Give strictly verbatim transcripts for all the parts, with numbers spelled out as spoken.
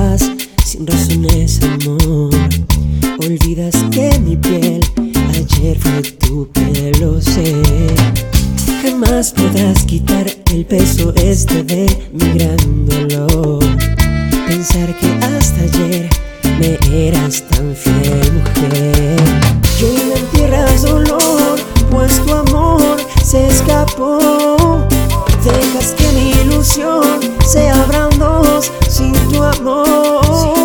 vas sin razones, amor. Olvidas que mi piel ayer fue tu pelo, sé. Jamás podrás quitar el peso este de mi gran dolor. Pensar que hasta ayer me eras tan fiel, mujer. Y hoy me entierras dolor, pues tu amor se escapó. Dejas que mi ilusión se abran dos sin tu amor.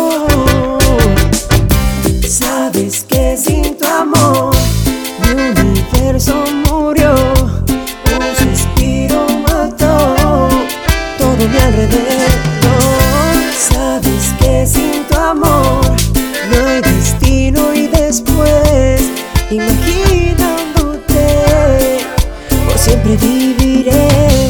Sabes que sin tu amor mi universo murió. Un suspiro mató todo mi alrededor. Sabes que sin tu amor no hay destino y después, imaginándote, por siempre viviré.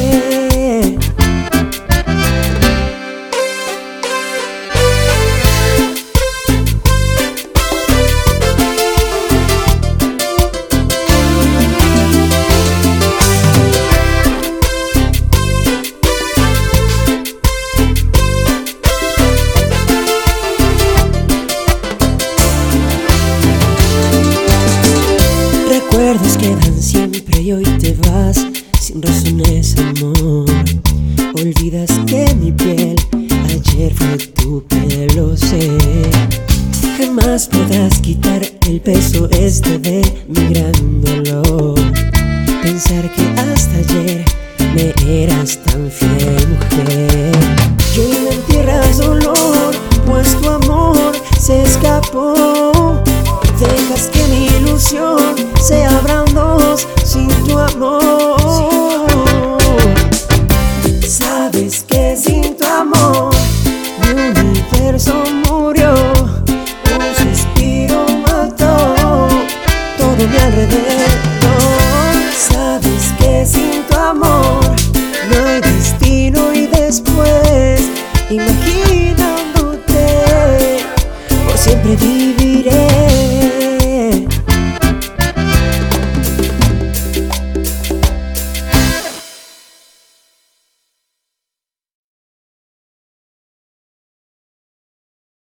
Recuerdos quedan siempre y hoy te vas sin razones, amor. Olvidas que mi piel ayer fue tu pelo, sé. Jamás podrás quitar el peso este de mi gran dolor. Pensar que